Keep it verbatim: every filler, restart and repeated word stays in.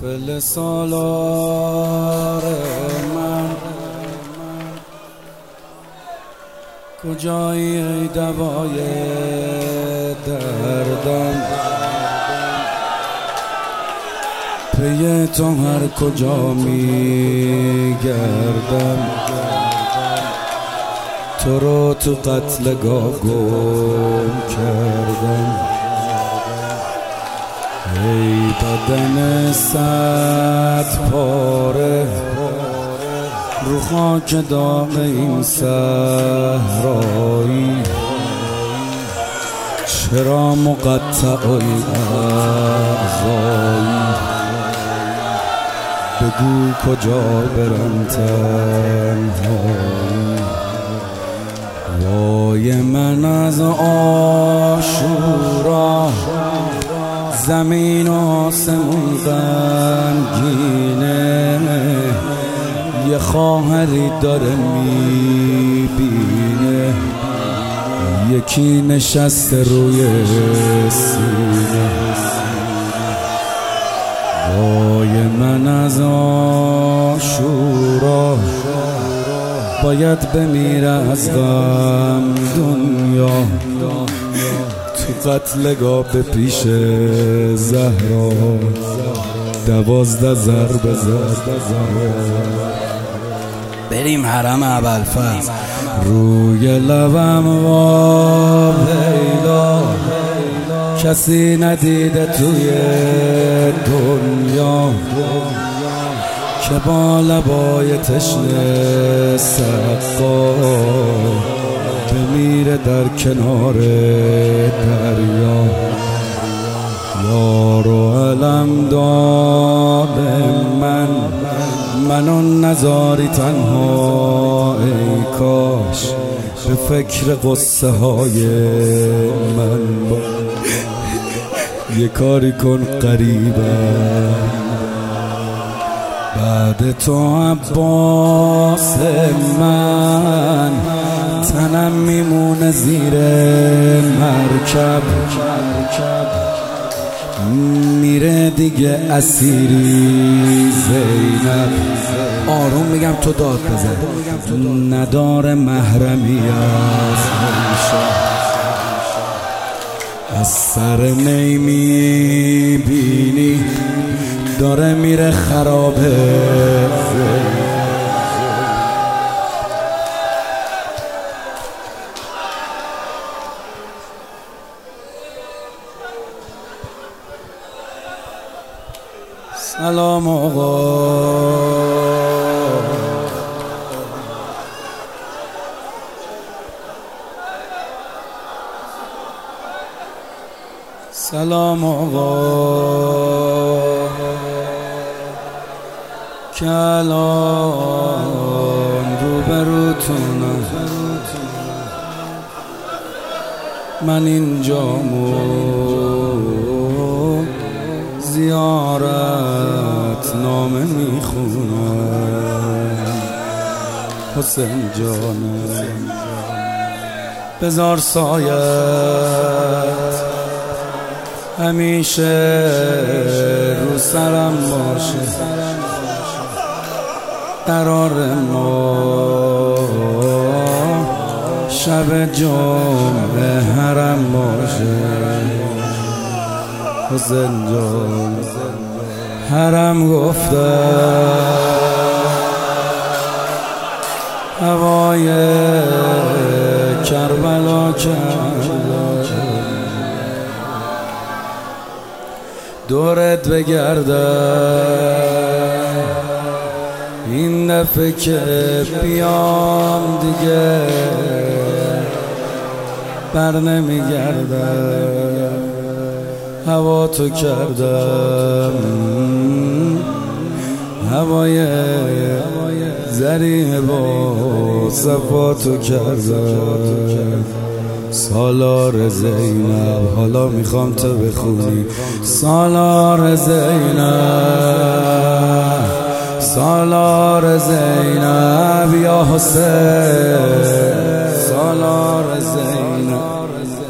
محفل سالار من کجایی ای دوای دردم؟ پی تو هر کجا می گردم، تو رو تو قتلگاه گم کردم. ای بدن صد پاره رو خاک داغ این صحرایی، چرا مقطع الاعضایی؟ بگو کجا برم تنهایی؟ وای من از عاشورا زمین و آسمون غمگینه، یه خواهری داره میبینه، یکی نشسته روی سینه. وای من از عاشورا باید بمیره از غم دنیا، تو قتلگاه به پیش زهرا دوازده ضربه زد. بریم حرم ابوالفضل. روی لبم وا پیدا کسی ندیده توی دنیا، که با لبای تشنه سقا بمیره در کنار دریا. یار و علم دار من منو نذاری تنها، ای کاش به فکر قصه های من با یه کاری کن قریبم. بعد تو عباس من تنم میمونه زیر مرکب، میره دیگه اسیری زینب. آروم میگم تو داد بزن، نداره محرمی از همیشه، از سر نمیبینی داره میره خرابه. سلام آقا، سلام آقا، که الان روبروتونم، من اینجامو زیارت نامه میخونم. حسین جانم بذار سایت همیشه رو سرم باشه، قرار ما شب جمعه حرم باشه. حسین جان حرم گفته هوای کربلا کرد، دورت بگرده این دفعه که بیام دیگه بر نمیگرده. هوا تو کردم هوای زریح با صفا تو کردم. سالار زینب حالا میخوام تو بخونی. سالار زینب سالار زینب یا حسین، سالار زینب